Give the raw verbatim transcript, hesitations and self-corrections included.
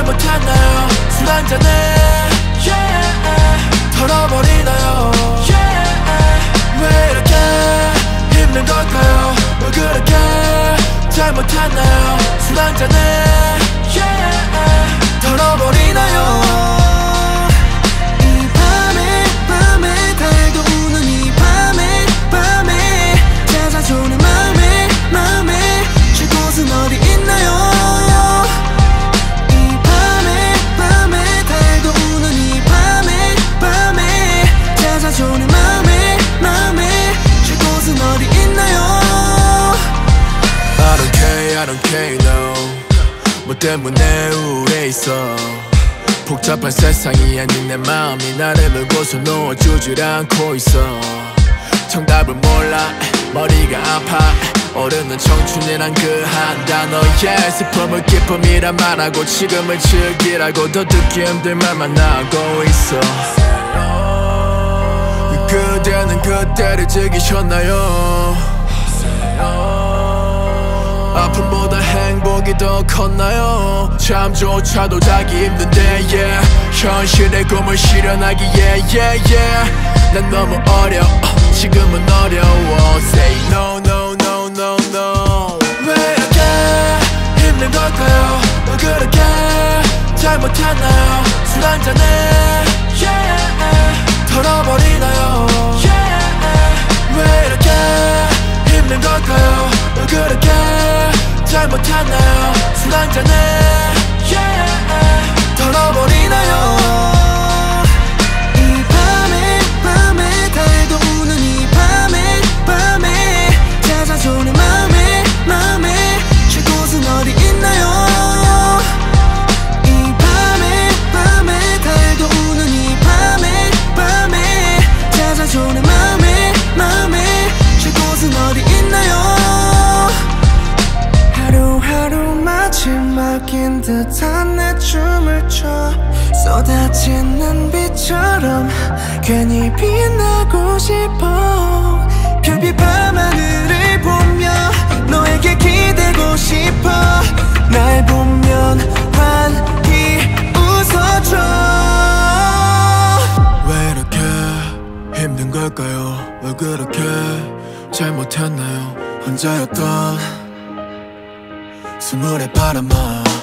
잘못했나요? 술 한잔에 yeah. 털어버리나요? yeah. 왜 이렇게 힘든 걸까요? 왜 그렇게 잘못했나요? 술 한잔에 yeah. 털어버리나요? I don't care no 뭐 때문에 우울해 있어 복잡한 세상이 아닌 내 마음이 나를 물고서 놓아주질 않고 있어 정답을 몰라 머리가 아파 오르는 청춘이란 그 한 단어에 슬픔을 기쁨이란 말하고 지금을 즐기라고 더 듣기 힘들 말만 나오고 있어 그대는 그때를 즐기셨나요? 아픔보다 행복이 더 컸나요? 잠조차도 자기 힘든데 yeah. 현실의 꿈을 실현하기에 yeah, yeah. 난 너무 어려워 지금은 어려워 Say no no no no no 왜 이렇게 힘든 걸까요? 왜 그렇게 잘못했나요? 술 한잔에 yeah. 털어버리나요? yeah. 왜 이렇게 힘든 걸까요? 왜 그렇게 잘못했나요? 술 한잔에 yeah. 털어버리나요? 이 밤에 밤에 달도 우는 이 밤에 밤에 찾아줘 내 맘에 맘에 쉴 곳은 어디 있나요? 이 밤에 밤에 달도 우는 이 밤에 밤에 찾아줘 내 맘에 맘에 쉴 곳은 어디 있나요? 하루하루 마지막인 듯한 내 춤을 춰 쏟아지는 빛처럼 괜히 빛나고 싶어 별빛 밤하늘을 보며 너에게 기대고 싶어 날 보면 환히 웃어줘 왜 이렇게 힘든 걸까요? 왜 그렇게 잘못했나요? 혼자였던 스물의 바람아